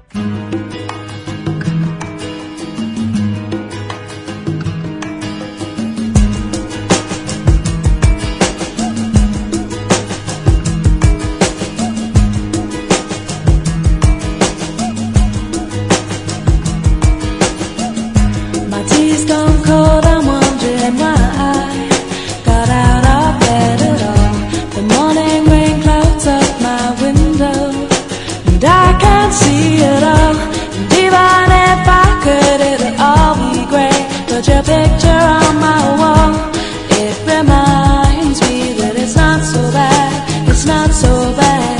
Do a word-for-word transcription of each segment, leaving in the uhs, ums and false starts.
My tea's gone cold, I'm wondering why I got out of bed at all. The morning rain clouds up my window, and I can't see it all. And even if I could, it'd all be great. But your picture on my wall, it reminds me that it's not so bad, it's not so bad.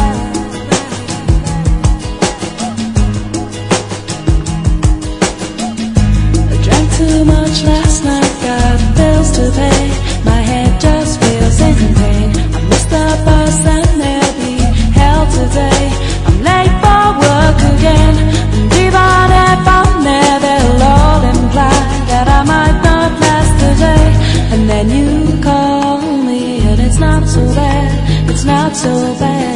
Too much last night, got bills to pay. My head just feels in pain. I missed the bus and there'll be hell today. I'm late for work again, and even if I'm there, they'll all imply that I might not last the day. And then you call me, and it's not so bad, it's not so bad.